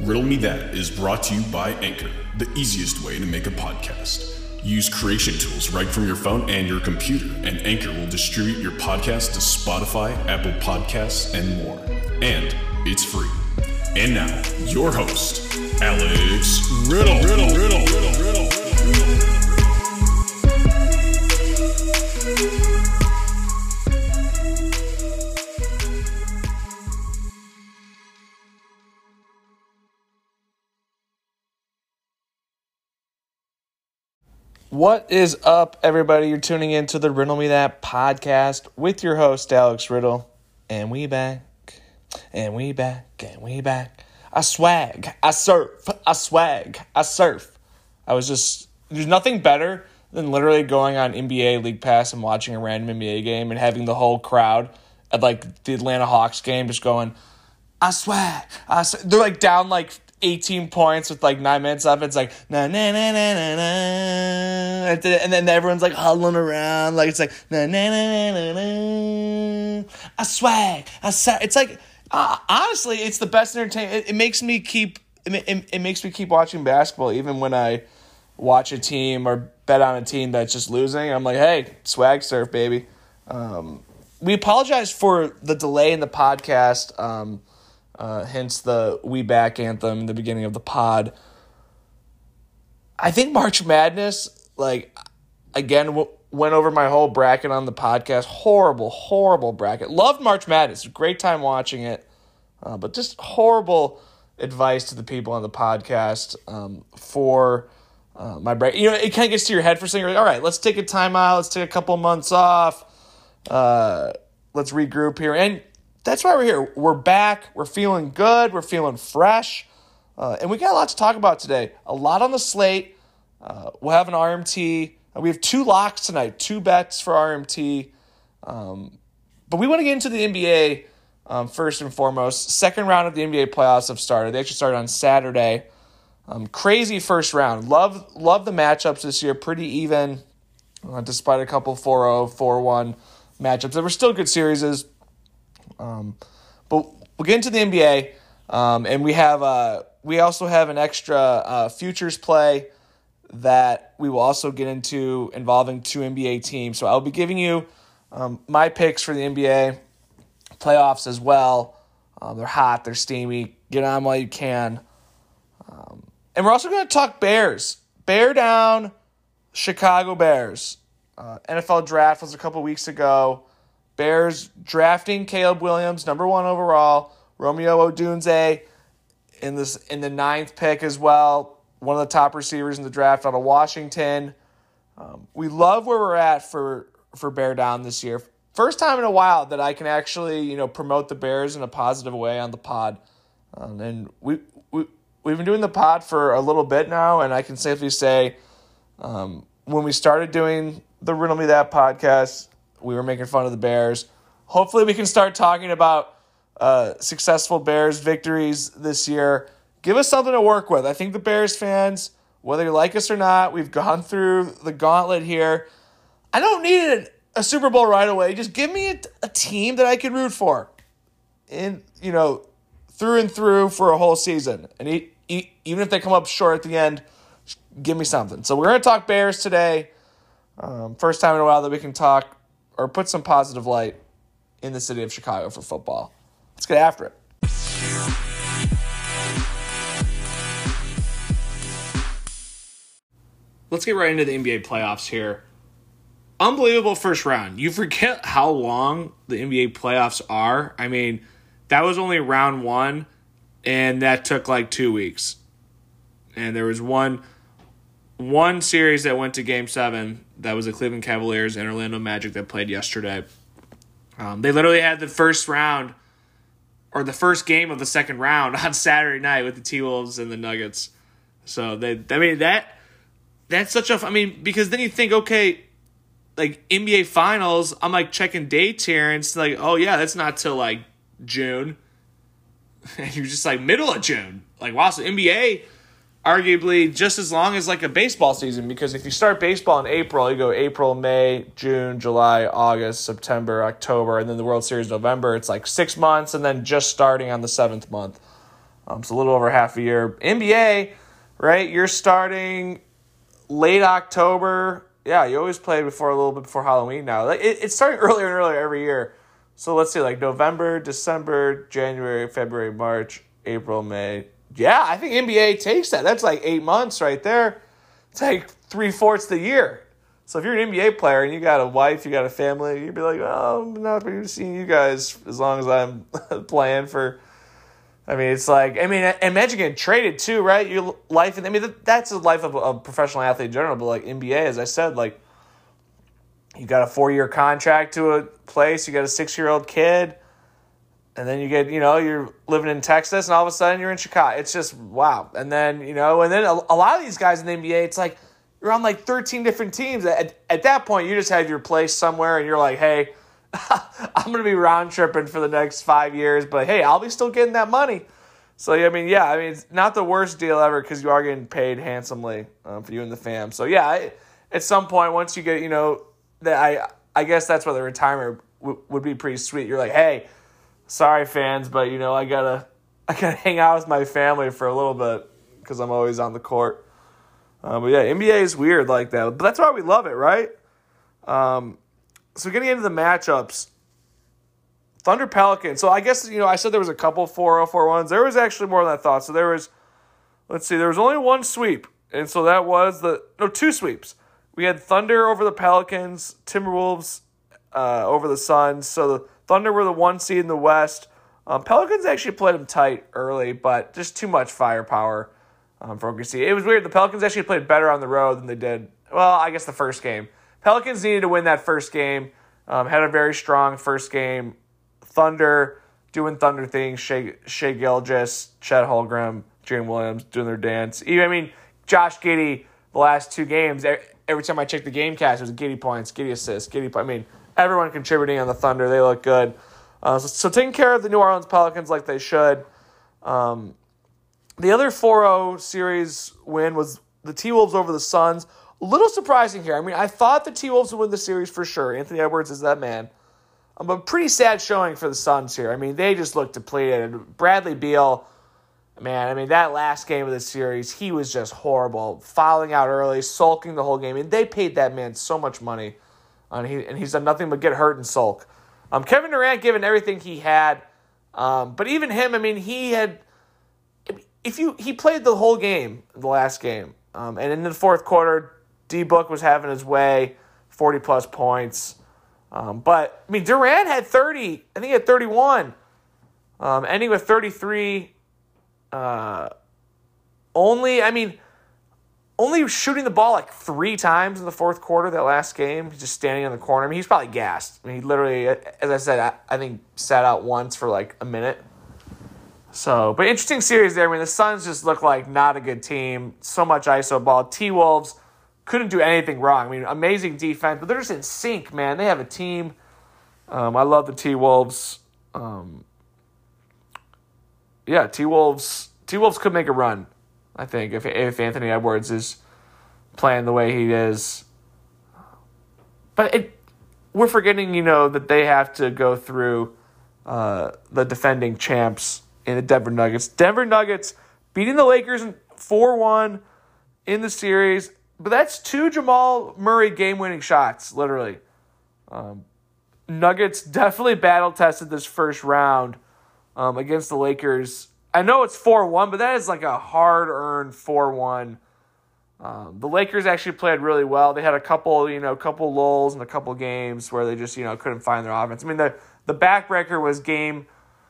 Riddle Me That is brought to you by Anchor, the easiest way to make a podcast. Use creation tools right from your phone and your computer, and Anchor will distribute your podcast to Spotify, Apple Podcasts, and more. And it's free. And now, your host, Alex Riddle. What is up, everybody? You're tuning in to the Riddle Me That podcast with your host, Alex Riddle. And we back. I swag. I surf. There's nothing better than literally going on NBA League Pass and watching a random NBA game and having the whole crowd at like the Atlanta Hawks game just going, I swag. They're like down like 18 points with like 9 minutes left. It's like na na na na na na, and then everyone's like huddling around, like it's like na na na na na. I swag. It's like honestly, it's the best entertainment. It makes me keep watching basketball, even when I watch a team or bet on a team that's just losing. I'm like, hey, swag surf, baby. We apologize for the delay in the podcast. Hence the We Back anthem in the beginning of the pod. I think March Madness, again, went over my whole bracket on the podcast. Horrible bracket. Loved March Madness. Great time watching it. But just horrible advice to the people on the podcast for my bracket. You know, it kind of gets to your head for saying, all right, let's take a timeout. Let's take a couple months off. Let's regroup here. And that's why we're here. We're back. We're feeling good. We're feeling fresh. And we got a lot to talk about today. A lot on the slate. We'll have an RMT. We have 2 locks tonight, 2 bets for RMT. But we want to get into the NBA first and foremost. Second round of the NBA playoffs have started. They actually started on Saturday. Crazy first round. Love the matchups this year. Pretty even, despite a couple 4-0, 4-1 matchups. There were still good series. But we'll get into the NBA, and we also have an extra futures play that we will also get into involving 2 NBA teams. So I'll be giving you my picks for the NBA playoffs as well. They're hot, they're steamy. Get on while you can. And we're also going to talk Bears. Bear down, Chicago Bears. NFL draft was a couple weeks ago. Bears drafting Caleb Williams, number 1 overall. Romeo Odunze in the 9th pick as well. One of the top receivers in the draft out of Washington. We love where we're at for Bear Down this year. First time in a while that I can actually promote the Bears in a positive way on the pod. And we've been doing the pod for a little bit now, and I can safely say when we started doing the Riddle Me That podcast, we were making fun of the Bears. Hopefully we can start talking about successful Bears victories this year. Give us something to work with. I think the Bears fans, whether you like us or not, we've gone through the gauntlet here. I don't need a Super Bowl right away. Just give me a team that I can root for through and through for a whole season. And even if they come up short at the end, give me something. So we're going to talk Bears today. First time in a while that we can talk or put some positive light in the city of Chicago for football. Let's get after it. Let's get right into the NBA playoffs here. Unbelievable first round. You forget how long the NBA playoffs are. I mean, that was only round 1, and that took like 2 weeks. And there was one series that went to Game 7. That was the Cleveland Cavaliers and Orlando Magic that played yesterday. They literally had the first round or the first game of the second round on Saturday night with the T-Wolves and the Nuggets. So that's such a because then you think, okay, like NBA Finals, I'm like checking dates here, and it's like, oh yeah, that's not till like June, and you're just like middle of June. Like wow, so NBA arguably just as long as like a baseball season, because if you start baseball in April, you go April, May, June, July, August, September, October, and then the World Series November. It's like 6 months, and then just starting on the 7th month. It's a little over half a year. NBA, right? You're starting late October. Yeah, you always play before a little bit before Halloween now. It's starting earlier and earlier every year. So let's see, like November, December, January, February, March, April, May. Yeah, I think NBA takes that. That's like 8 months right there. It's like 3/4 the year. So if you're an NBA player and you got a wife, you got a family, you'd be like, oh, I'm not going to be seeing you guys as long as I'm playing for. I mean, it's like, imagine getting traded too, right? Your life, that's the life of a professional athlete in general. But like NBA, as I said, like you got a 4-year contract to a place, you got a 6-year-old kid, and then you get, you're living in Texas, and all of a sudden you're in Chicago. It's just wow. And then a lot of these guys in the NBA, it's like you're on like 13 different teams. At that point, you just had your place somewhere, and you're like, hey, I'm going to be round tripping for the next 5 years, but hey, I'll be still getting that money. So, it's not the worst deal ever because you are getting paid handsomely for you and the fam. So, yeah, at some point, once you get, that I guess that's why the retirement would be pretty sweet. You're like, hey, sorry fans, but, I gotta hang out with my family for a little bit because I'm always on the court. But, yeah, NBA is weird like that. But that's why we love it, right? So getting into the matchups, Thunder Pelicans. So I guess, I said there was a couple 4-0, 4-1s. There was actually more than I thought. So there was only one sweep. And so that was two sweeps. We had Thunder over the Pelicans, Timberwolves over the Suns. So the Thunder were the 1 seed in the West. Pelicans actually played them tight early, but just too much firepower for OKC. It was weird. The Pelicans actually played better on the road than they did, well, I guess the first game. Pelicans needed to win that first game. Had a very strong first game. Thunder doing Thunder things. Shai Gilgeous, Chet Holmgren, Jalen Williams doing their dance. Josh Giddey, the last 2 games, every time I checked the game cast, it was Giddey points, Giddey assists, everyone contributing on the Thunder. They look good. So taking care of the New Orleans Pelicans like they should. The other 4-0 series win was the T-Wolves over the Suns. A little surprising here. I thought the T-Wolves would win the series for sure. Anthony Edwards is that man. But pretty sad showing for the Suns here. They just looked depleted. Bradley Beal, that last game of the series, he was just horrible. Fouling out early, sulking the whole game. They paid that man so much money. And he's done nothing but get hurt and sulk. Kevin Durant given everything he had. But even him, he had... He played the whole game, the last game. And in the fourth quarter, D-Book was having his way, 40-plus points. But Durant had 30. I think he had 31. Ending with 33. Only shooting the ball like 3 times in the fourth quarter that last game. He's just standing in the corner. He's probably gassed. He literally, as I said, I think sat out once for like a minute. So, but interesting series there. The Suns just look like not a good team. So much ISO ball. T-Wolves couldn't do anything wrong. Amazing defense, but they're just in sync, man. They have a team. I love the T-Wolves. T-Wolves could make a run, I think, if Anthony Edwards is playing the way he is. But we're forgetting, that they have to go through the defending champs in the Denver Nuggets. Denver Nuggets beating the Lakers 4-1 in the series. But that's 2 Jamal Murray game-winning shots, literally. Nuggets definitely battle-tested this first round against the Lakers. I know it's 4-1, but that is like a hard-earned 4-1. The Lakers actually played really well. They had a couple lulls and a couple games where they just, couldn't find their offense. The backbreaker was game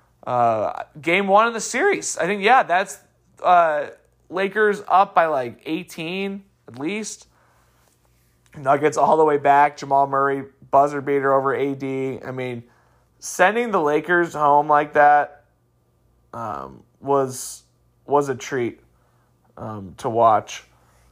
1 of the series. I think, that's Lakers up by like 18 at least. Nuggets all the way back. Jamal Murray, buzzer beater over AD. Sending the Lakers home like that was a treat to watch.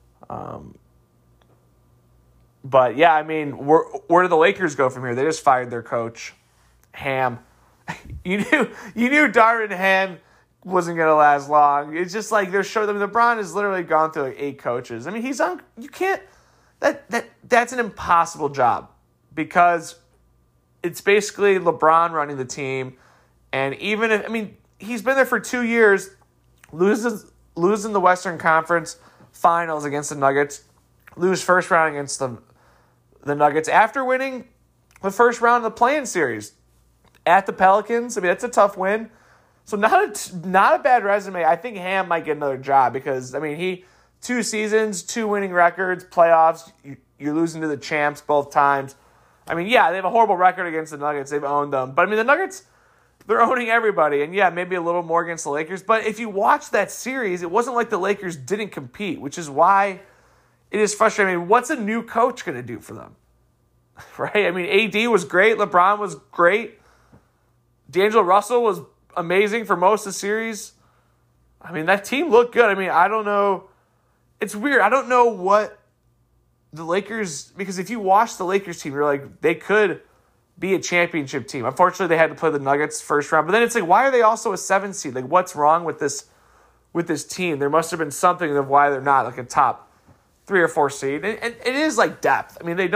But yeah, where do the Lakers go from here? They just fired their coach, Ham. You knew Darvin Ham wasn't gonna last long. It's just like they're showing them. LeBron has literally gone through like 8 coaches. He's on. You can't. That's an impossible job because it's basically LeBron running the team, and even if he's been there for 2 years, losing the Western Conference Finals against the Nuggets, lose first round against the Nuggets after winning the first round of the play-in series at the Pelicans. I mean, that's a tough win. So not a bad resume. I think Ham might get another job because, I mean, 2 seasons, 2 winning records, playoffs, you're losing to the champs both times. I mean, yeah, they have a horrible record against the Nuggets. They've owned them. But, I mean, the Nuggets, they're owning everybody. And, yeah, maybe a little more against the Lakers. But if you watch that series, it wasn't like the Lakers didn't compete, which is why it is frustrating. I mean, what's a new coach going to do for them? Right? I mean, AD was great. LeBron was great. D'Angelo Russell was amazing for most of the series. I mean, that team looked good. I mean, I don't know. It's weird. I don't know what the Lakers, because if you watch the Lakers team, you're like, they could be a championship team. Unfortunately, they had to play the Nuggets first round. But then it's like, why are they also a 7 seed? Like, what's wrong with this team? There must have been something of why they're not like a top 3 or 4 seed. And it is like depth. I mean, they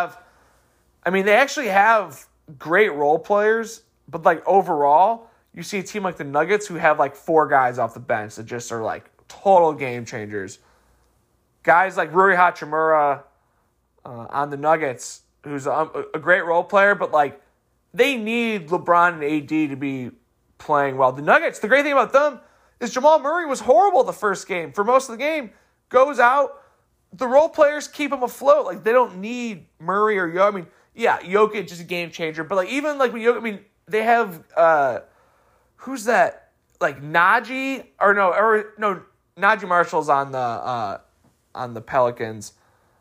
actually have great role players, but like overall, you see a team like the Nuggets who have like 4 guys off the bench that just are like total game changers. Guys like Rui Hachimura on the Nuggets, who's a great role player, but like they need LeBron and AD to be playing well. The Nuggets, the great thing about them is Jamal Murray was horrible the first game. For most of the game, goes out. The role players keep him afloat. Like they don't need Murray or Jokic. I mean, yeah, Jokic is a game changer, but like even like when Jokic, I mean, they have who's that? Like Najee Najee Marshall's on the Pelicans.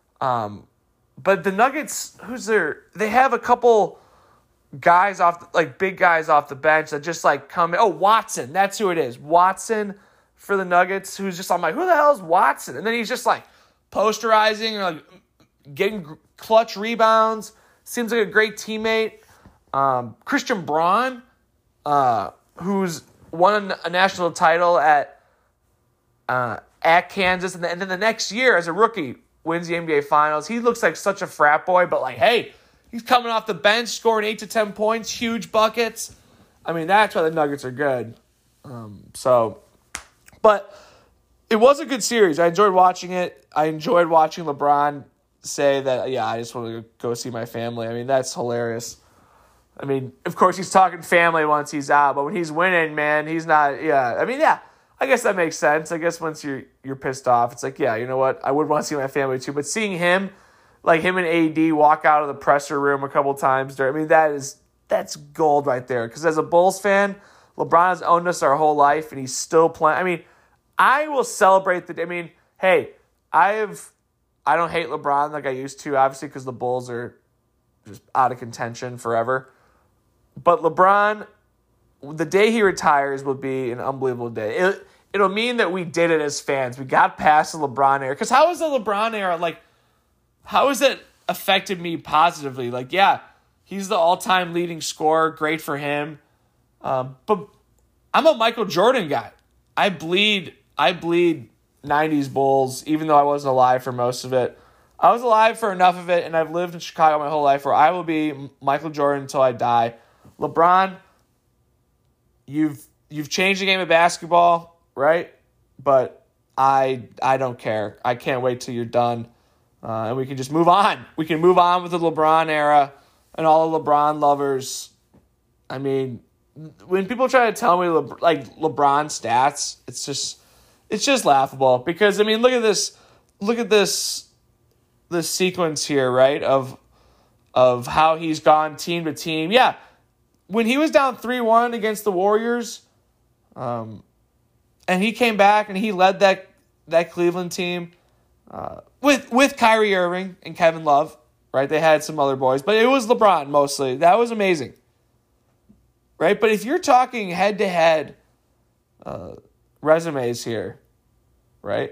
But the Nuggets, they have a couple guys big guys off the bench that just like come in. Oh, Watson, that's who it is. Watson for the Nuggets, who's just, I'm like, who the hell is Watson? And then he's just like posterizing or like getting clutch rebounds. Seems like a great teammate. Christian Braun, who's won a national title at Kansas, and then the next year as a rookie wins the NBA Finals. He looks like such a frat boy, but like, hey, he's coming off the bench, scoring 8 to 10 points, huge buckets. I mean, that's why the Nuggets are good. But it was a good series. I enjoyed watching it. I enjoyed watching LeBron say that, yeah, I just want to go see my family. I mean, that's hilarious. I mean, of course, he's talking family once he's out, but when he's winning, man, he's not, yeah. I mean, yeah, I guess that makes sense. I guess once you're pissed off, it's like, yeah, you know what? I would want to see my family too. But seeing him, like him and AD walk out of the presser room a couple times, I mean, that's gold right there. Because as a Bulls fan, LeBron has owned us our whole life, and he's still playing. I mean, I will celebrate hey, I don't hate LeBron like I used to, obviously, because the Bulls are just out of contention forever. But LeBron, the day he retires will be an unbelievable day. It'll mean that we did it as fans. We got past the LeBron era. Because how is the LeBron era, like, how has it affected me positively? Like, yeah, he's the all-time leading scorer. Great for him. But I'm a Michael Jordan guy. I bleed 90s Bulls, even though I wasn't alive for most of it. I was alive for enough of it, and I've lived in Chicago my whole life where I will be Michael Jordan until I die. LeBron, you've changed the game of basketball, right? But I don't care. I can't wait till you're done, and we can just move on. We can move on with the LeBron era and all the LeBron lovers. I mean, when people try to tell me LeBron stats, it's just laughable because I mean, look at this sequence here, right? Of how he's gone team to team. Yeah. When he was down 3-1 against the Warriors, and he came back and he led that Cleveland team with Kyrie Irving and Kevin Love, right? They had some other boys, but it was LeBron mostly. That was amazing, right? But if you're talking head-to-head resumes here, right?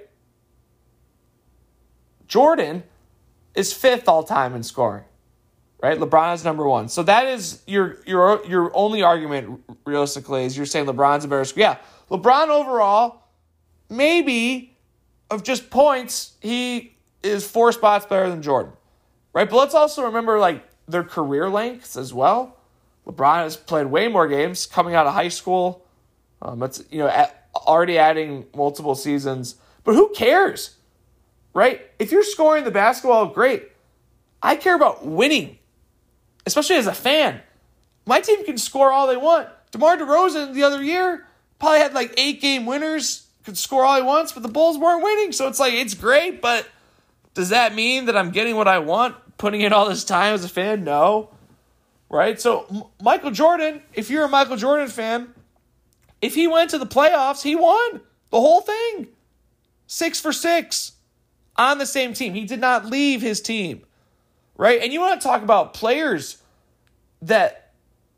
Jordan is 5th all-time in scoring. Right, LeBron is number 1. So that is your only argument, realistically, is you're saying LeBron's a better scorer. Yeah, LeBron overall, maybe of just points, he is 4 spots better than Jordan, right? But let's also remember like their career lengths as well. LeBron has played way more games coming out of high school. It's already adding multiple seasons. But who cares, right? If you're scoring the basketball, great. I care about winning, especially as a fan. My team can score all they want. DeMar DeRozan the other year probably had like 8-game winners, could score all he wants, but the Bulls weren't winning. So it's like, it's great, but does that mean that I'm getting what I want, putting in all this time as a fan? No. Right? So Michael Jordan, if you're a Michael Jordan fan, if he went to the playoffs, he won the whole thing. 6 for 6 on the same team. He did not leave his team. Right? And you want to talk about players that,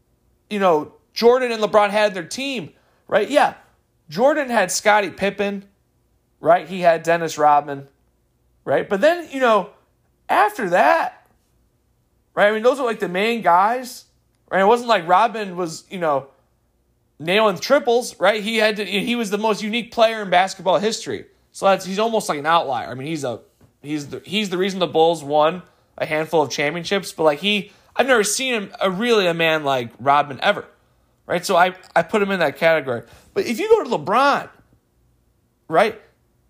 Jordan and LeBron had their team, right? Yeah. Jordan had Scottie Pippen, right? He had Dennis Rodman, right? But then, after that, right? I mean, those are like the main guys, right? It wasn't like Rodman was, nailing triples, right? He was the most unique player in basketball history. So he's almost like an outlier. I mean, he's the reason the Bulls won a handful of championships, but I've never seen him a man like Rodman ever, right? So I put him in that category. But if you go to LeBron, right,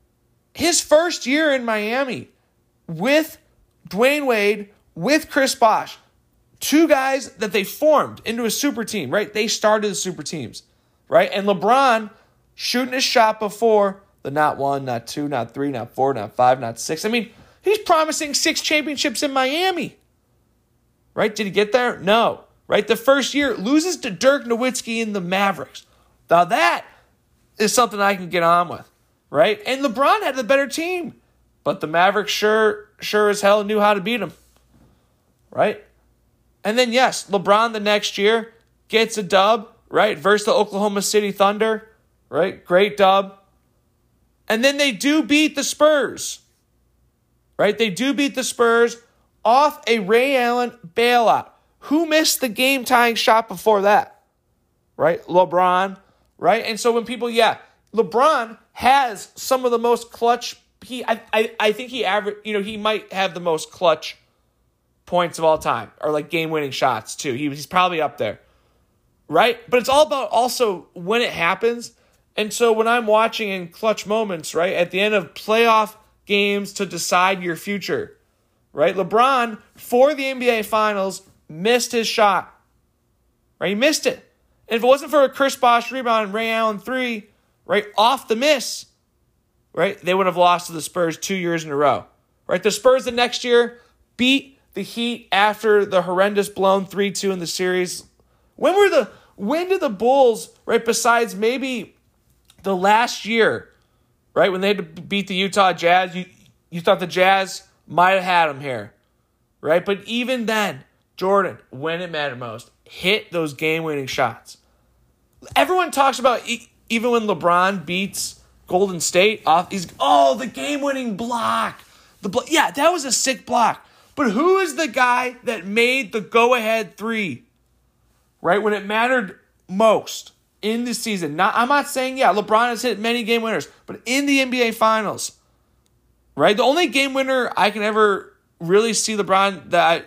his first year in Miami with Dwayne Wade, with Chris Bosh, two guys that they formed into a super team, right? They started the super teams, right? And LeBron shooting his shot before the not 1, not 2, not 3, not 4, not 5, not 6. I mean, he's promising 6 championships in Miami. Right? Did he get there? No. Right? The first year, loses to Dirk Nowitzki in the Mavericks. Now that is something I can get on with. Right? And LeBron had the better team. But the Mavericks sure as hell knew how to beat him. Right? And then, yes, LeBron the next year gets a dub, right? Versus the Oklahoma City Thunder. Right? Great dub. And then they do beat the Spurs. Right? They do beat the Spurs off a Ray Allen bailout. Who missed the game-tying shot before that? Right? LeBron. Right? And so when people, LeBron has some of the most clutch. I think he averaged, he might have the most clutch points of all time, or like game-winning shots too. He's probably up there. Right? But it's all about also when it happens. And so when I'm watching in clutch moments, right, at the end of playoff games to decide your future, right? LeBron, for the NBA Finals, missed his shot. Right? He missed it. And if it wasn't for a Chris Bosh rebound and Ray Allen 3, right, off the miss, right, they would have lost to the Spurs 2 years in a row. Right? The Spurs the next year beat the Heat after the horrendous blown 3-2 in the series. When did the Bulls, right, besides maybe the last year, right, when they had to beat the Utah Jazz, you thought the Jazz might have had them here, right? But even then, Jordan, when it mattered most, hit those game-winning shots. Everyone talks about even when LeBron beats Golden State off, the game-winning block. That was a sick block. But who is the guy that made the go-ahead 3, right, when it mattered most in the season? I'm not saying, LeBron has hit many game winners, but in the NBA Finals, right? The only game winner I can ever really see LeBron that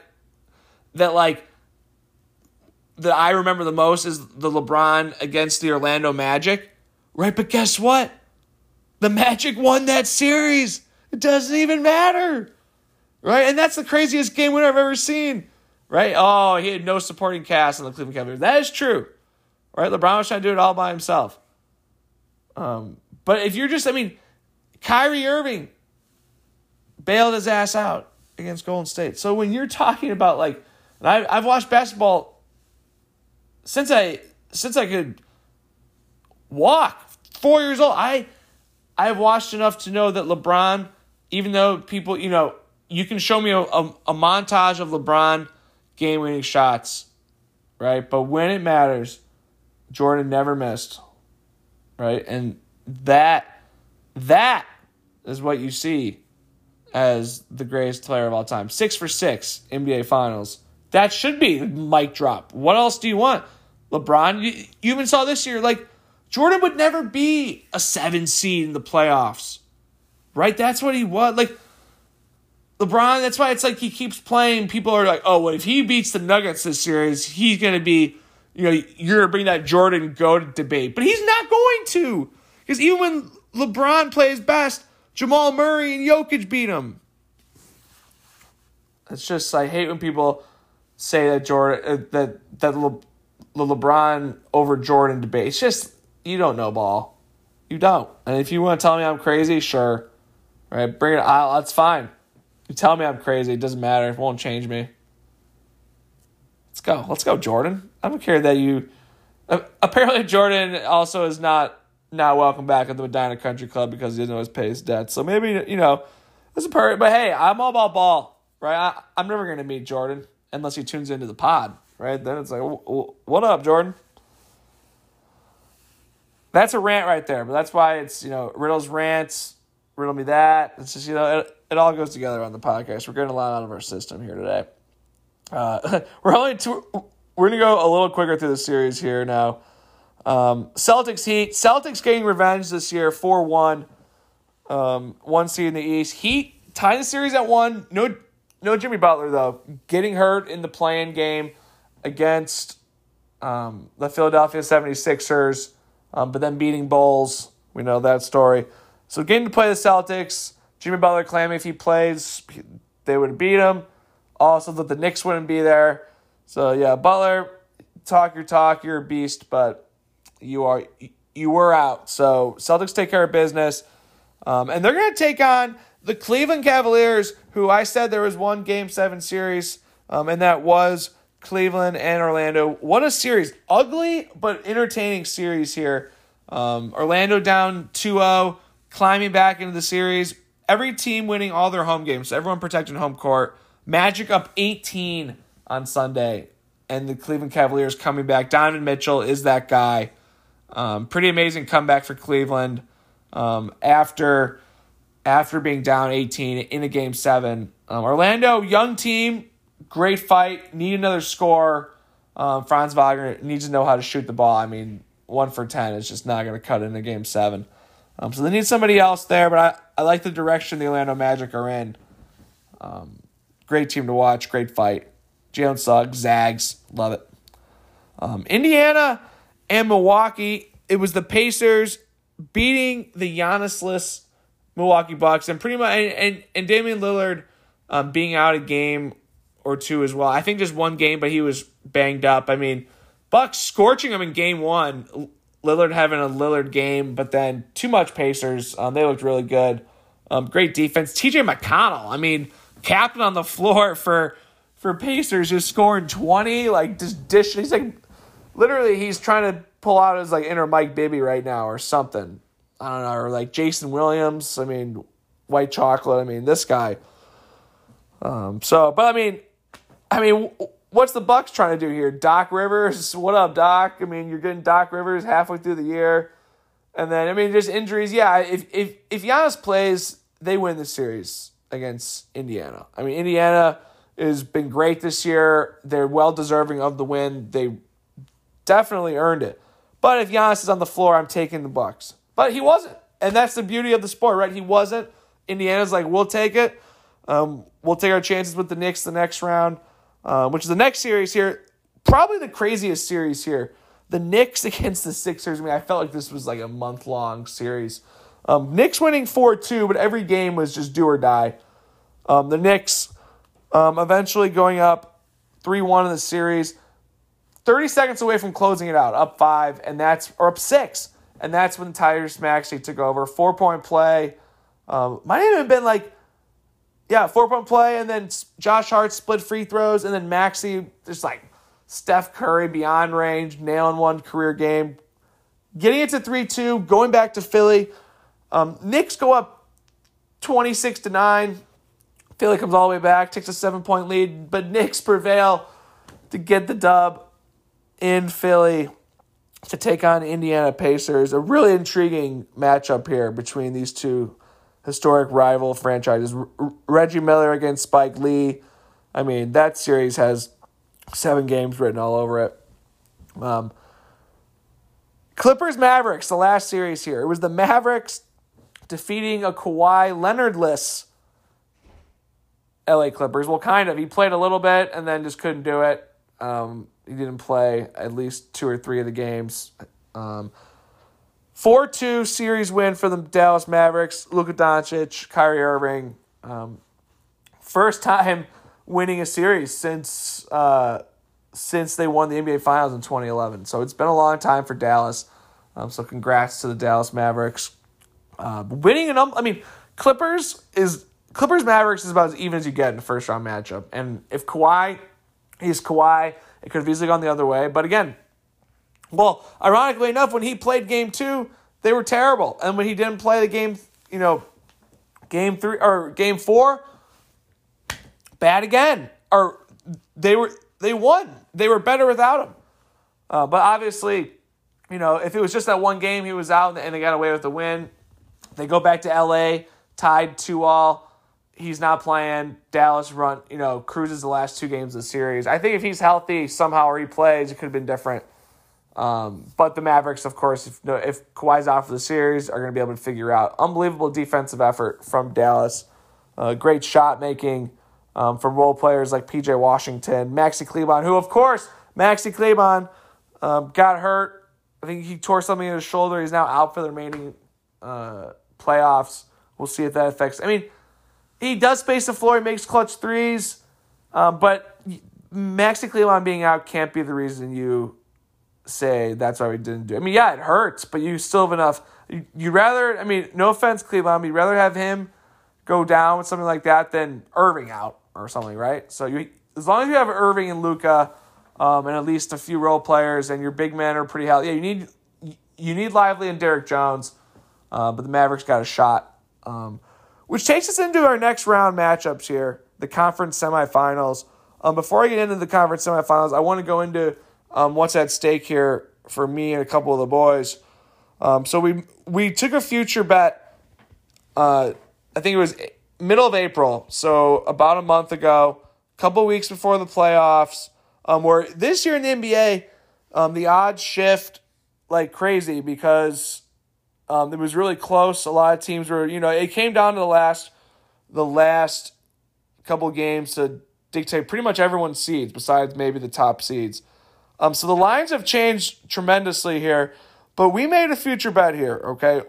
I remember the most is the LeBron against the Orlando Magic, right? But guess what? The Magic won that series. It doesn't even matter, right? And that's the craziest game winner I've ever seen, right? Oh, he had no supporting cast on the Cleveland Cavaliers. That is true, right? LeBron was trying to do it all by himself. But if you're Kyrie Irving bailed his ass out against Golden State. So when you're talking about and I've watched basketball since I could walk, 4 years old. I've watched enough to know that LeBron, even though people, you can show me a montage of LeBron game-winning shots, right? But when it matters, Jordan never missed, right? And that is what you see as the greatest player of all time. 6 for 6 NBA Finals. That should be the mic drop. What else do you want? LeBron, you even saw this year, Jordan would never be a 7 seed in the playoffs, right? That's what he was. LeBron, that's why it's he keeps playing. People are like, oh, well, if he beats the Nuggets this series, he's going to be, you're going to bring that Jordan GOAT debate. But he's not going to, Because even when LeBron plays best, Jamal Murray and Jokic beat him. It's just, I hate when people say that the LeBron over Jordan debate. It's just, you don't know ball. You don't. And if you want to tell me I'm crazy, sure. Right? Bring it out. That's fine. You tell me I'm crazy. It doesn't matter. It won't change me. Let's go. Let's go, Jordan. I don't care that you... Apparently, Jordan also is not welcome back at the Medina Country Club because he doesn't always pay his debt. So maybe, it's a part. But hey, I'm all about ball, right? I'm never going to meet Jordan unless he tunes into the pod, right? Then it's like, what up, Jordan? That's a rant right there. But that's why it's, Riddle's rants, riddle me that. It's just, it all goes together on the podcast. We're getting a lot out of our system here today. We're going to go a little quicker through the series here now. Celtics Heat. Celtics getting revenge this year, 4-1. 1 seed in the East. Heat tying the series at 1. No Jimmy Butler, though. Getting hurt in the play-in game against the Philadelphia 76ers, but then beating Bulls. We know that story. So getting to play the Celtics. Jimmy Butler claiming if he plays, they would beat him. Also that the Knicks wouldn't be there. So, yeah, Butler, talk your talk. You're a beast, but you were out. So Celtics take care of business. And they're going to take on the Cleveland Cavaliers, who I said there was one Game 7 series, and that was Cleveland and Orlando. What a series. Ugly but entertaining series here. Orlando down 2-0, climbing back into the series. Every team winning all their home games, so everyone protecting home court. Magic up 18 on Sunday, and the Cleveland Cavaliers coming back. Donovan Mitchell is that guy. Pretty amazing comeback for Cleveland after being down 18 in a Game 7. Orlando, young team, great fight, need another score. Franz Wagner needs to know how to shoot the ball. I mean, 1 for 10 is just not going to cut it in a Game 7. So they need somebody else there, but I like the direction the Orlando Magic are in. Great team to watch, great fight. Jalen Suggs, Zags, love it. Indiana and Milwaukee, it was the Pacers beating the Giannis-less Milwaukee Bucks, and pretty much and Damian Lillard being out a game or two as well. I think just one game, but he was banged up. I mean, Bucks scorching him in Game 1. Lillard having a Lillard game, but then too much Pacers. They looked really good. Great defense. TJ McConnell, I mean, captain on the floor for Pacers, just scoring 20, just dishing. He's literally he's trying to pull out his inner Mike Bibby right now or something. I don't know, or Jason Williams. I mean, white chocolate. I mean, this guy. But I mean, what's the Bucks trying to do here? Doc Rivers, what up, Doc? I mean, you're getting Doc Rivers halfway through the year, and then just injuries. Yeah, if Giannis plays, they win the series against Indiana. I mean, Indiana has been great this year. They're well deserving of the win. They definitely earned it. But if Giannis is on the floor, I'm taking the Bucks. But he wasn't. And that's the beauty of the sport, right? He wasn't. Indiana's we'll take it. We'll take our chances with the Knicks the next round, which is the next series here. Probably the craziest series here. The Knicks against the Sixers. I mean, I felt like this was a month-long series. Knicks winning 4-2, but every game was just do or die. The Knicks eventually going up 3-1 in the series. 30 seconds away from closing it out, up 5, or up 6. And that's when Tyrese Maxey took over. 4-point play. Might have even been 4-point play, and then Josh Hart split free throws, and then Maxey just Steph Curry beyond range, nailing one career game. Getting it to 3-2, going back to Philly. Knicks go up 26-9. Philly comes all the way back, takes a 7-point lead, but Knicks prevail to get the dub in Philly to take on Indiana Pacers. A really intriguing matchup here between these two historic rival franchises. Reggie Miller against Spike Lee. I mean, that series has 7 games written all over it. Clippers Mavericks, the last series here. It was the Mavericks defeating a Kawhi Leonard-less LA Clippers. Well, kind of. He played a little bit and then just couldn't do it. He didn't play at least 2 or 3 of the games. 4-2 series win for the Dallas Mavericks. Luka Doncic, Kyrie Irving. First time winning a series since they won the NBA Finals in 2011. So it's been a long time for Dallas. So congrats to the Dallas Mavericks. Winning Clippers Mavericks is about as even as you get in the first round matchup. And if Kawhi is Kawhi, it could have easily gone the other way. But again, well, ironically enough, when he played game 2, they were terrible. And when he didn't play the game 3 or game 4, bad again. Or they won. They were better without him. But obviously, if it was just that one game he was out and they got away with the win, they go back to LA, tied 2-2. He's not playing. Dallas cruises the last 2 games of the series. I think if he's healthy somehow or he plays, it could have been different. But the Mavericks, of course, if Kawhi's out for the series, are going to be able to figure out. Unbelievable defensive effort from Dallas. Great shot making from role players like P.J. Washington, Maxi Kleber, who, of course, got hurt. I think he tore something in his shoulder. He's now out for the remaining playoffs. We'll see if that affects. He does space the floor. He makes clutch threes. But Maxi Kleber being out can't be the reason you say that's why we didn't do it. It hurts, but you still have enough. You'd rather, no offense, Kleber, you'd rather have him go down with something like that than Irving out or something, right? So as long as you have Irving and Luka and at least a few role players and your big men are pretty healthy, you need Lively and Derrick Jones, but the Mavericks got a shot. Which takes us into our next round matchups here, the conference semifinals. Before I get into the conference semifinals, I want to go into what's at stake here for me and a couple of the boys. So we took a future bet, I think it was middle of April, so about a month ago, a couple of weeks before the playoffs, where this year in the NBA, the odds shift like crazy because it was really close. A lot of teams were, it came down to the last couple of games to dictate pretty much everyone's seeds besides maybe the top seeds. So the lines have changed tremendously here, but we made a future bet here, okay?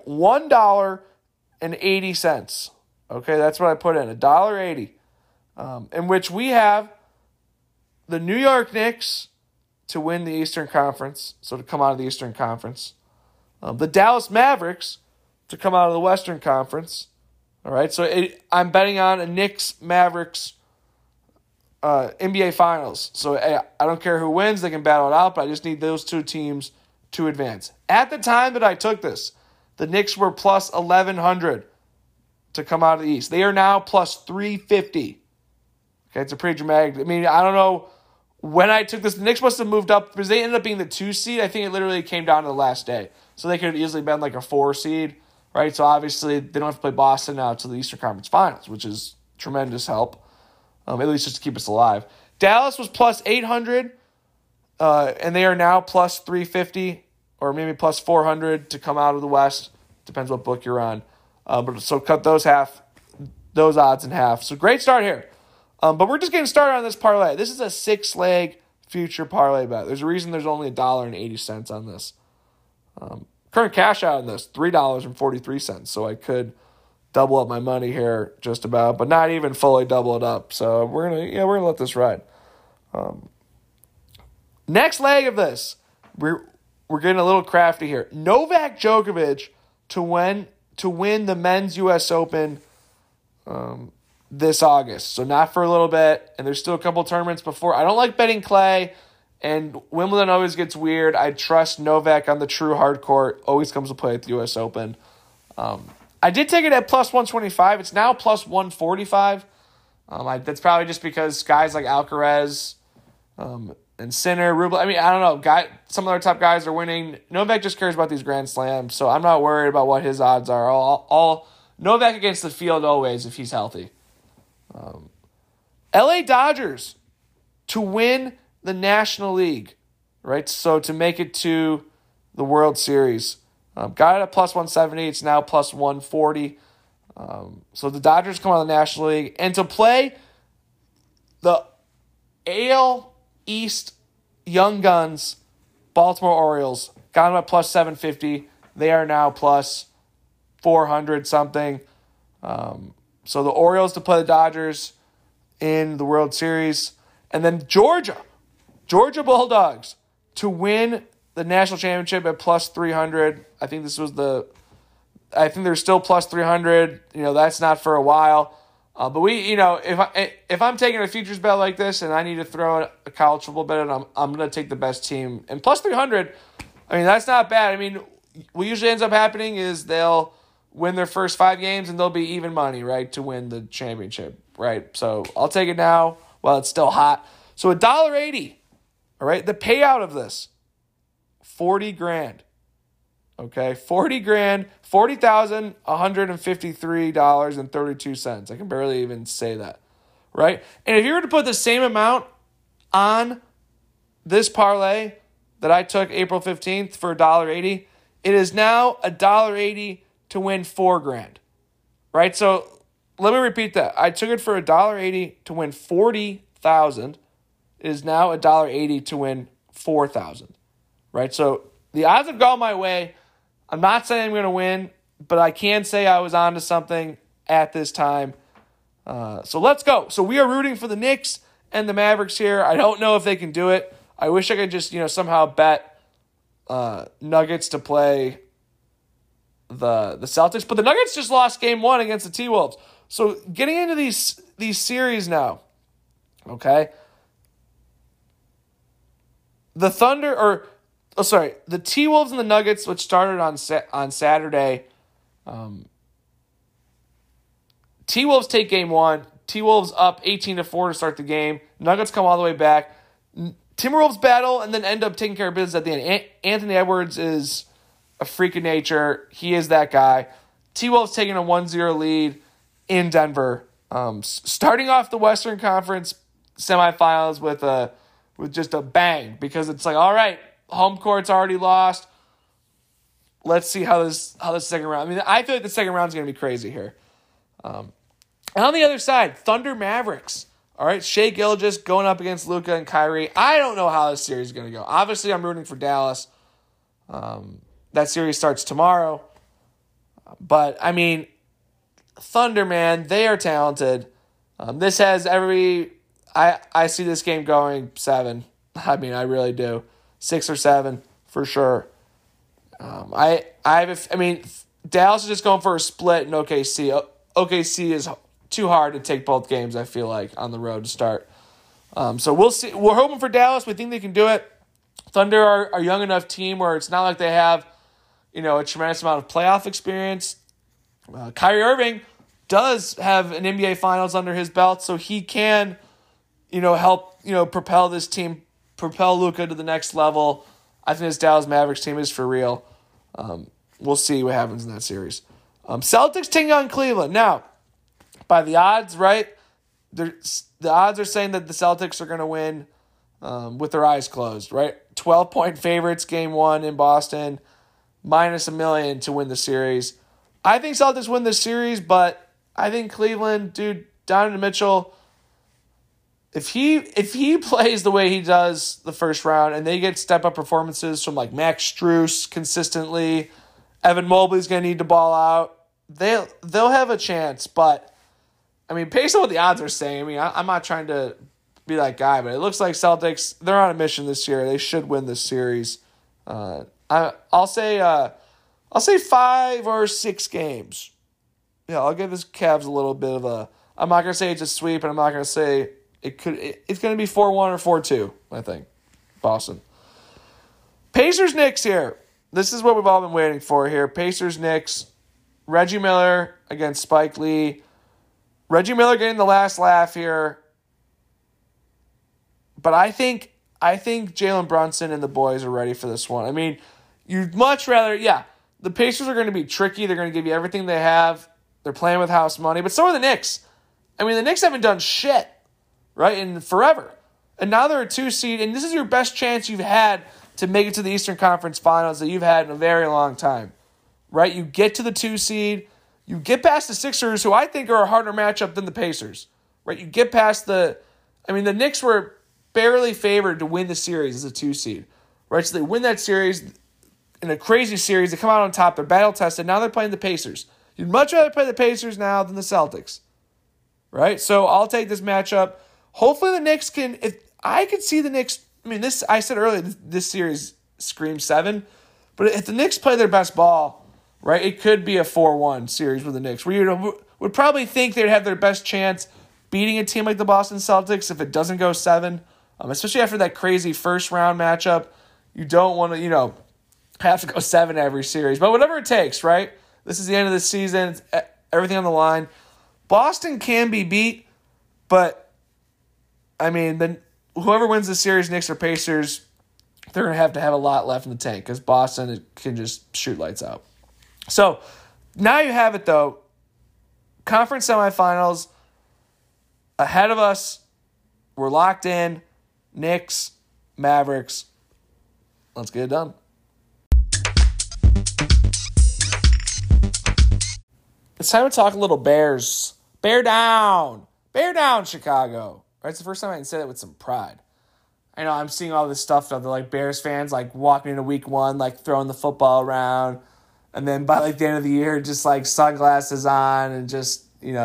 $1.80. Okay, that's what I put in, $1.80. In which we have the New York Knicks to win the Eastern Conference, so to come out of the Eastern Conference. The Dallas Mavericks to come out of the Western Conference. All right, so I'm betting on a Knicks-Mavericks NBA Finals. So I don't care who wins, they can battle it out, but I just need those 2 teams to advance. At the time that I took this, the Knicks were plus 1,100 to come out of the East. They are now plus 350. Okay, it's a pretty dramatic. I don't know when I took this. The Knicks must have moved up because they ended up being the 2 seed. I think it literally came down to the last day. So they could have easily been like a 4 seed, right? So obviously they don't have to play Boston now to the Eastern Conference Finals, which is tremendous help, at least just to keep us alive. Dallas was plus 800, and they are now plus 350 or maybe plus 400 to come out of the West. Depends what book you're on. So cut those odds in half. So great start here. But we're just getting started on this parlay. This is a 6-leg future parlay bet. There's a reason there's only $1.80 on this. Current cash out on this, $3.43. So I could double up my money here just about, but not even fully double it up. So we're gonna let this ride. Next leg of this, we're getting a little crafty here. Novak Djokovic to win the men's U.S. Open this August. So not for a little bit, and there's still a couple tournaments before. I don't like betting clay, and Wimbledon always gets weird. I trust Novak on the true hard court. Always comes to play at the U.S. Open. I did take it at plus 125. It's now plus 145. That's probably just because guys like Alcaraz and Sinner, Rublev, I don't know. Some of our top guys are winning. Novak just cares about these Grand Slams, so I'm not worried about what his odds are. All Novak against the field always if he's healthy. LA Dodgers to win the National League, right? So to make it to the World Series. Got it at plus 170. It's now plus 140. So the Dodgers come out of the National League. And to play the AL East Young Guns, Baltimore Orioles, got them at plus 750. They are now plus 400 something. So the Orioles to play the Dodgers in the World Series. And then Georgia Bulldogs to win the national championship at plus 300. I think they're still plus 300. That's not for a while. But if I'm taking a futures bet like this and I need to throw a college football bet, I'm going to take the best team. And plus 300, that's not bad. What usually ends up happening is they'll win their first 5 games and they'll be even money, right, to win the championship, right? So I'll take it now while it's still hot. So $1.80, all right, the payout of this, $40,000. Okay, $40,000, $40,153.32. I can barely even say that, right? And if you were to put the same amount on this parlay that I took April 15th for $1.80, it is now $1.80 to win $4,000, right? So let me repeat that. I took it for $1.80 to win $40,000. It is now $1.80 to win $4,000, right? So the odds have gone my way. I'm not saying I'm going to win, but I can say I was onto something at this time. So let's go. So we are rooting for the Knicks and the Mavericks here. I don't know if they can do it. I wish I could just, somehow bet Nuggets to play the Celtics. But the Nuggets just lost game 1 against the T-Wolves. So getting into these series now, okay? The T-Wolves and the Nuggets, which started on Saturday. T-Wolves take game 1. T-Wolves up 18-4 to start the game. Nuggets come all the way back. Timberwolves battle and then end up taking care of business at the end. Anthony Edwards is a freak of nature. He is that guy. T-Wolves taking a 1-0 lead in Denver. Starting off the Western Conference semifinals with just a bang, because it's like, all right, home court's already lost. Let's see how this second round. I feel like the second round is going to be crazy here. And on the other side, Thunder Mavericks. All right, Shai Gilgeous going up against Luka and Kyrie. I don't know how this series is going to go. Obviously, I'm rooting for Dallas. That series starts tomorrow. But, Thunder, man, they are talented. This has I see this game going 7. I really do. 6 or 7 for sure. Dallas is just going for a split in OKC. OKC is too hard to take both games, I feel like, on the road to start. So we'll see. We're hoping for Dallas. We think they can do it. Thunder are a young enough team where it's not like they have, a tremendous amount of playoff experience. Kyrie Irving does have an NBA Finals under his belt, so he can, help, propel this team, propel Luka to the next level. I think this Dallas Mavericks team is for real. We'll see what happens in that series. Celtics taking on Cleveland. Now, by the odds, right, the odds are saying that the Celtics are going to win with their eyes closed, right? 12-point favorites, game 1 in Boston, minus $1 million to win the series. I think Celtics win this series, but I think Cleveland, dude, Donovan Mitchell, if he plays the way he does the first round and they get step-up performances from like Max Strus consistently, Evan Mobley's going to need to ball out, they'll have a chance. But, based on what the odds are saying, I'm not trying to be that guy, but it looks like Celtics, they're on a mission this year. They should win this series. I'll say 5 or 6 games. Yeah, I'll give this Cavs a little bit of a. I'm not gonna say it's a sweep, and I'm not gonna say it's gonna be 4-1 or 4-2. I think Boston. Pacers Knicks here. This is what we've all been waiting for here. Pacers Knicks. Reggie Miller against Spike Lee. Reggie Miller getting the last laugh here. But I think Jalen Brunson and the boys are ready for this one. You'd much rather, the Pacers are going to be tricky. They're going to give you everything they have. They're playing with house money, but so are the Knicks. The Knicks haven't done shit, right, in forever. And now they're a 2 seed, and this is your best chance you've had to make it to the Eastern Conference Finals that you've had in a very long time, right? You get to the 2 seed. You get past the Sixers, who I think are a harder matchup than the Pacers, right? You get past the Knicks were barely favored to win the series as a 2 seed, right? So they win that series. in a crazy series. They come out on top. They're battle-tested. Now they're playing the Pacers. You'd much rather play the Pacers now than the Celtics, right? So I'll take this matchup. Hopefully the Knicks can – if I could see the Knicks – I mean, this I said earlier, this series screams 7. But if the Knicks play their best ball, right, it could be a 4-1 series with the Knicks, where you would probably think they'd have their best chance beating a team like the Boston Celtics if it doesn't go 7, especially after that crazy first-round matchup. You don't want to, have to go 7 every series. But whatever it takes, right? This is the end of the season. It's everything on the line. Boston can be beat, but, then whoever wins the series, Knicks or Pacers, they're going to have a lot left in the tank because Boston can just shoot lights out. So, now you have it, though. Conference semifinals ahead of us. We're locked in. Knicks, Mavericks. Let's get it done. It's time to talk a little Bears. Bear down. Bear down, Chicago. Right? It's the first time I can say that with some pride. I know I'm seeing all this stuff, though. They're like Bears fans, like walking into week 1, like throwing the football around. And then by like the end of the year, just like sunglasses on and just,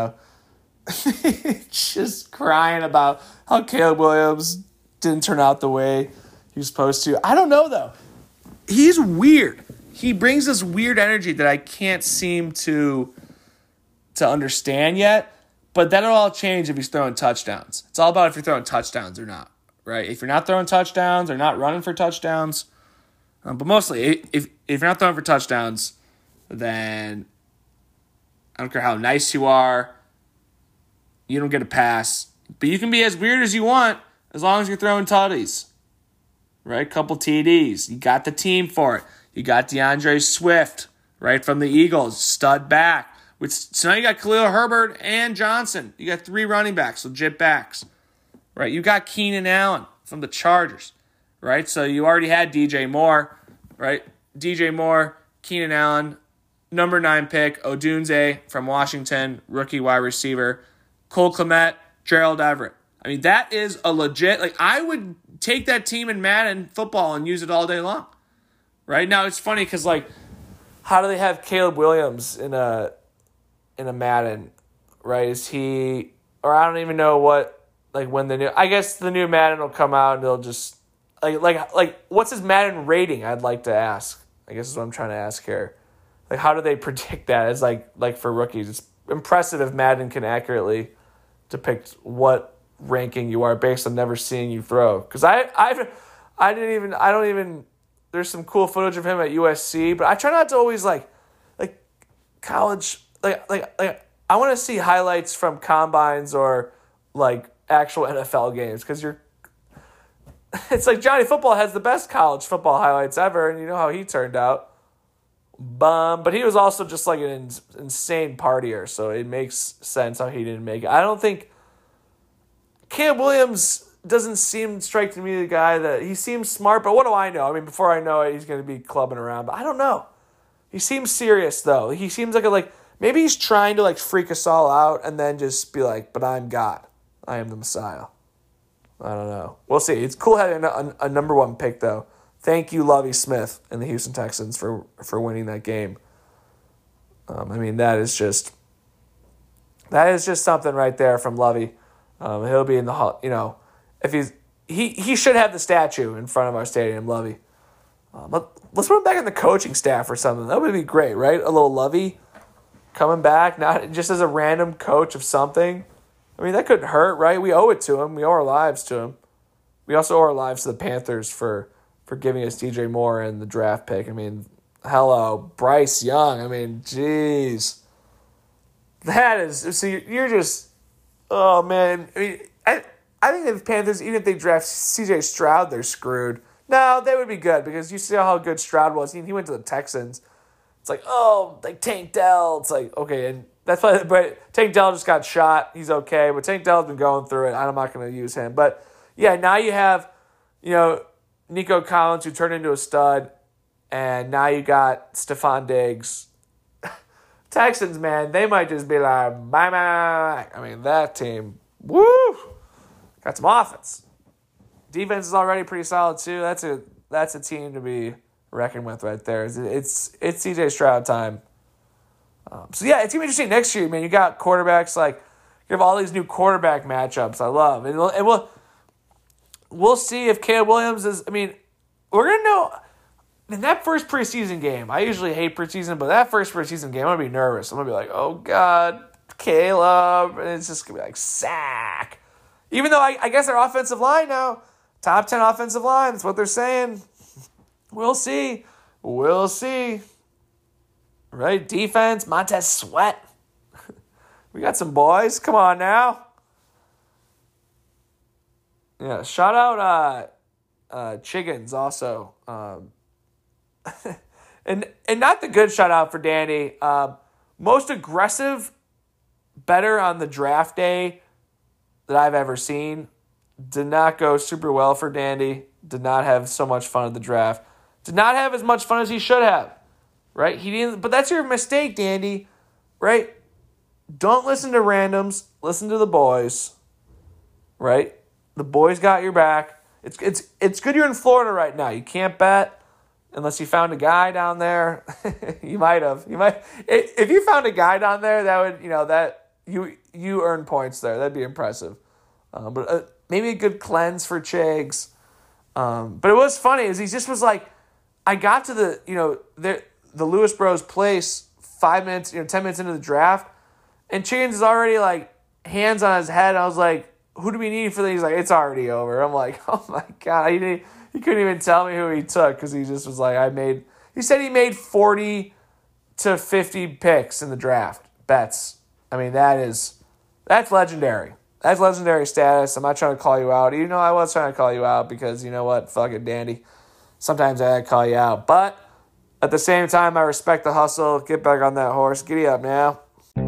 just crying about how Caleb Williams didn't turn out the way he was supposed to. I don't know, though. He's weird. He brings this weird energy that I can't seem to understand yet. But that'll all change if he's throwing touchdowns. It's all about if you're throwing touchdowns or not, right? If you're not throwing touchdowns or not running for touchdowns, but mostly if you're not throwing for touchdowns, then I don't care how nice you are, you don't get a pass. But you can be as weird as you want as long as you're throwing tutties, right? Couple TDs. You got the team for it. You got DeAndre Swift, right, from the Eagles, stud back. So now you got Khalil Herbert and Johnson. You got 3 running backs, legit backs, right? You got Keenan Allen from the Chargers, right? So you already had DJ Moore, right? DJ Moore, Keenan Allen, number 9 pick, Odunze from Washington, rookie wide receiver, Cole Kmet, Gerald Everett. I mean, that is a legit, I would take that team in Madden football and use it all day long, right? Now, it's funny because, how do they have Caleb Williams in a Madden, right? Is he, or I don't even know what, when I guess the new Madden will come out and they'll just, what's his Madden rating? I'd like to ask. I guess is what I'm trying to ask here. How do they predict that as, for rookies? It's impressive if Madden can accurately depict what ranking you are based on never seeing you throw. Because there's some cool footage of him at USC, but I try not to always, college, I want to see highlights from combines or actual NFL games because it's like Johnny Football has the best college football highlights ever, and you know how he turned out. But he was also just an insane partier, so it makes sense how he didn't make it. I don't think Caleb Williams doesn't strike to me the guy that he seems smart, but what do I know? I mean, before I know it, he's going to be clubbing around, but I don't know. He seems serious though. He seems maybe he's trying to freak us all out and then just be but I'm God. I am the Messiah. I don't know. We'll see. It's cool having a number 1 pick, though. Thank you, Lovie Smith and the Houston Texans for winning that game. That is just something right there from Lovie. He'll be in the if he should have the statue in front of our stadium, Lovie. Let's put him back in the coaching staff or something. That would be great, right? A little Lovie coming back, not just as a random coach of something. That couldn't hurt, right? We owe it to him. We owe our lives to him. We also owe our lives to the Panthers for giving us DJ Moore and the draft pick. Hello, Bryce Young. Jeez. That is, so you're just, oh man. I think the Panthers, even if they draft CJ Stroud, they're screwed. No, they would be good because you see how good Stroud was. He went to the Texans. It's Tank Dell. It's okay, and that's why. But Tank Dell just got shot. He's okay, but Tank Dell's been going through it. I'm not going to use him. But yeah, now you have, Nico Collins who turned into a stud, and now you got Stephon Diggs. Texans, man, they might just be like, bye. That team, woo, got some offense. Defense is already pretty solid too. That's a team to be reckon with right there. It's CJ Stroud time. So yeah, it's gonna be interesting next year, man. You got quarterbacks like you have all these new quarterback matchups. I love, and we'll see if Caleb Williams is. I mean, we're gonna know in that first preseason game. I usually hate preseason, but that first preseason game, I'm gonna be nervous. I'm gonna be like, oh God, Caleb, and it's just gonna be like sack. Even though I guess their offensive line now, top 10 offensive line, that's what they're saying. We'll see. We'll see. Right? Defense, Montez Sweat. We got some boys. Come on now. Yeah, shout out Chiggins also. And not the good shout out for Danny. Most aggressive better on the draft day that I've ever seen. Did not go super well for Dandy. Did not have so much fun at the draft. Did not have as much fun as he should have. Right? He didn't. But that's your mistake, Dandy. Right? Don't listen to randoms. Listen to the boys. Right? The boys got your back. It's good you're in Florida right now. You can't bet unless you found a guy down there. You might have. If you found a guy down there, that would that you earn points there. That'd be impressive. But maybe a good cleanse for Chigs. But it was funny is he just was like, I got to the Lewis Bros place 5 minutes, 10 minutes into the draft, and Chiggins is already like hands on his head. I was like, who do we need for this? He's like, it's already over. I'm like, oh my God. He couldn't even tell me who he took because he just was like, he said he made 40 to 50 picks in the draft, bets. I mean, that's legendary. That's legendary status. I'm not trying to call you out. Even though I was trying to call you out because you know what? Fuck it, Dandy. Sometimes I call you out. But at the same time, I respect the hustle. Get back on that horse. Giddy up now.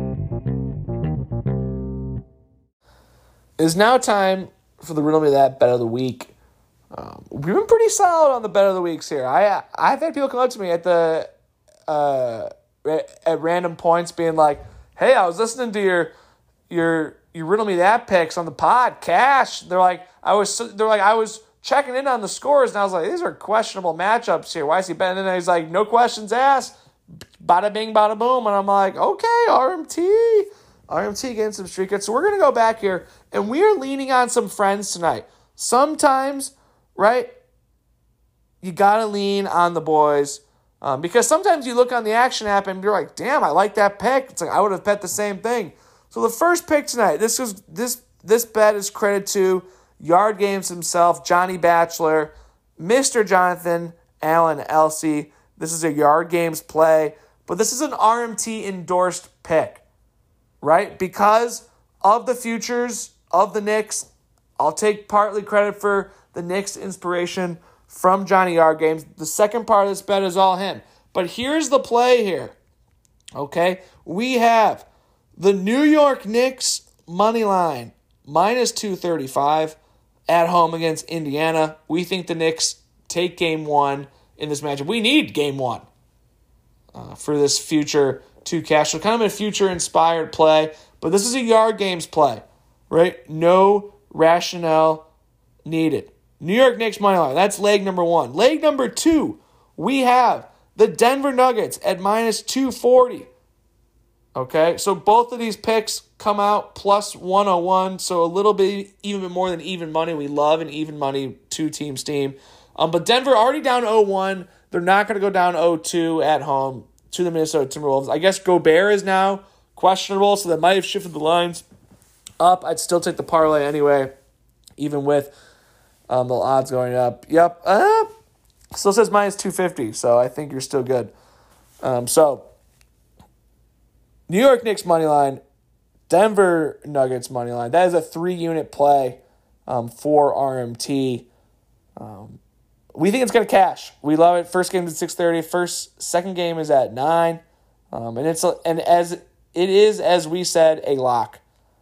It is now time for the Riddle Me That Bet of the Week. We've been pretty solid on the Bet of the Weeks here. I've had people come up to me at random points being like, hey, I was listening to your Riddle Me That picks on the pod, Cash. They're like, I was checking in on the scores, and I was like, these are questionable matchups here. Why is he betting? And he's like, no questions asked. Bada bing, bada boom. And I'm like, okay, RMT getting some streak hits. So we're going to go back here, and we are leaning on some friends tonight. Sometimes, right, you got to lean on the boys because sometimes you look on the action app and you're like, damn, I like that pick. It's like I would have bet the same thing. So the first pick tonight, this bet is credit to Yard Games himself, Johnny Batchelor, Mr. Jonathan Allen Elsey. This is a Yard Games play, but this is an RMT endorsed pick, right? Because of the futures of the Knicks, I'll take partly credit for the Knicks inspiration from Johnny Yard Games. The second part of this bet is all him. But here's the play here, okay? We have the New York Knicks money line, minus 235 at home against Indiana. We think the Knicks take game one in this matchup. We need game one for this future to cash. So kind of a future-inspired play, but this is a Yard Games play, right? No rationale needed. New York Knicks money line. That's leg number one. Leg number two, we have the Denver Nuggets at minus 240. Okay, so both of these picks come out plus 101, so a little bit, even bit more than even money. We love an even money two-team team. But Denver already down 0-1. They're not going to go down 0-2 at home to the Minnesota Timberwolves. I guess Gobert is now questionable, so that might have shifted the lines up. I'd still take the parlay anyway, even with the odds going up. Yep, still says minus 250, so I think you're still good. So New York Knicks money line, Denver Nuggets money line. That is a 3-unit play for RMT. We think it's going to cash. We love it. First game is at 6:30. Second game is at 9. And as it is, as we said, a lock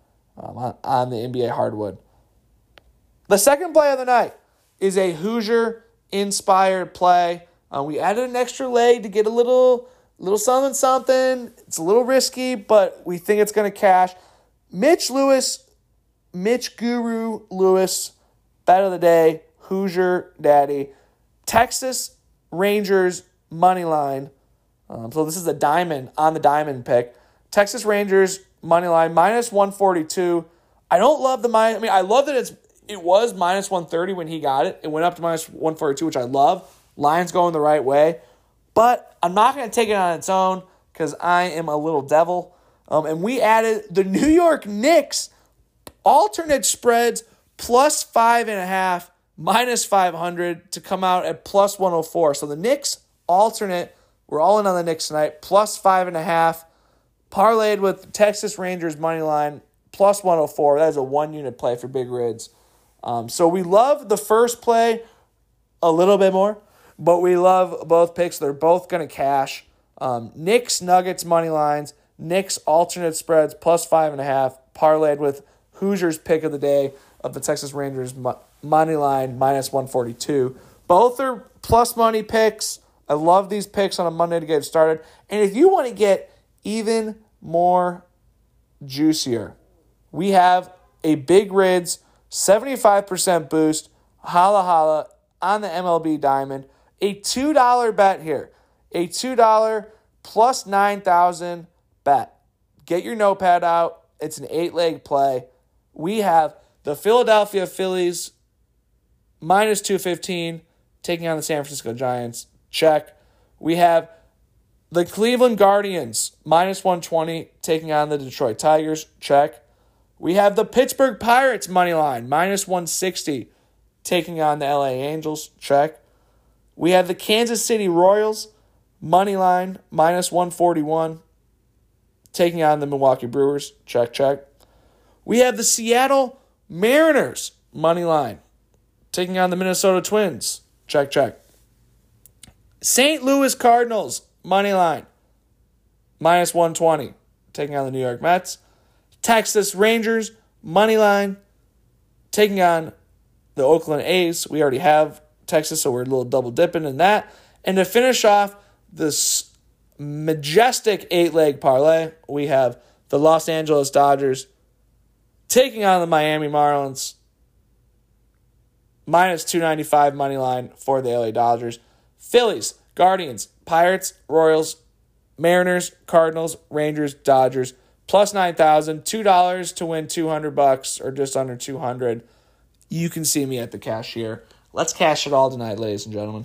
on the NBA hardwood. The second play of the night is a Hoosier-inspired play. We added an extra leg to get a little something. It's a little risky, but we think it's going to cash. Mitch Guru Lewis, bet of the day, Hoosier Daddy. Texas Rangers money line. So this is a diamond on the diamond pick. Texas Rangers money line minus 142. I don't love the minus. I mean, I love that it was minus 130 when he got it. It went up to minus 142, which I love. Lions going the right way. But I'm not going to take it on its own because I am a little devil. And we added the New York Knicks alternate spreads plus 5.5, minus 500 to come out at plus 104. So the Knicks alternate, we're all in on the Knicks tonight, plus 5.5, parlayed with Texas Rangers money line, plus 104. That is a 1-unit play for Big Rids. So we love the first play a little bit more, but we love both picks. They're both going to cash. Knicks Nuggets money lines, Knicks alternate spreads plus 5.5, parlayed with Hoosiers pick of the day of the Texas Rangers money line minus 142. Both are plus money picks. I love these picks on a Monday to get started. And if you want to get even more juicier, we have a Big Rids 75% boost, holla holla, on the MLB Diamond. A $2 bet here. A $2 plus 9,000 bet. Get your notepad out. It's an 8-leg play. We have the Philadelphia Phillies minus 215 taking on the San Francisco Giants. Check. We have the Cleveland Guardians minus 120 taking on the Detroit Tigers. Check. We have the Pittsburgh Pirates money line minus 160 taking on the LA Angels. Check. We have the Kansas City Royals money line minus 141 taking on the Milwaukee Brewers. Check, check. We have the Seattle Mariners money line taking on the Minnesota Twins. Check, check. St. Louis Cardinals money line minus 120 taking on the New York Mets. Texas Rangers money line taking on the Oakland A's. We already have Texas, so we're a little double dipping in that. And to finish off this majestic 8-leg parlay, we have the Los Angeles Dodgers taking on the Miami Marlins. Minus 295 money line for the LA Dodgers. Phillies, Guardians, Pirates, Royals, Mariners, Cardinals, Rangers, Dodgers. Plus 9,000, $2 to win $200 or just under 200. You can see me at the cashier. Let's cash it all tonight, ladies and gentlemen.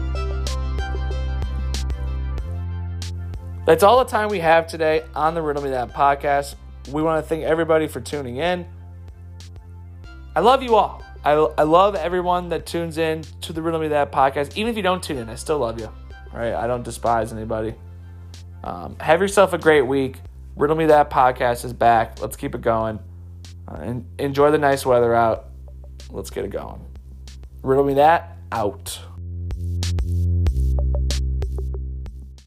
That's all the time we have today on the Riddle Me That podcast. We want to thank everybody for tuning in. I love you all. I love everyone that tunes in to the Riddle Me That podcast. Even if you don't tune in, I still love you. All right? I don't despise anybody. Have yourself a great week. Riddle Me That podcast is back. Let's keep it going. And enjoy the nice weather out. Let's get it going. Riddle Me That, out.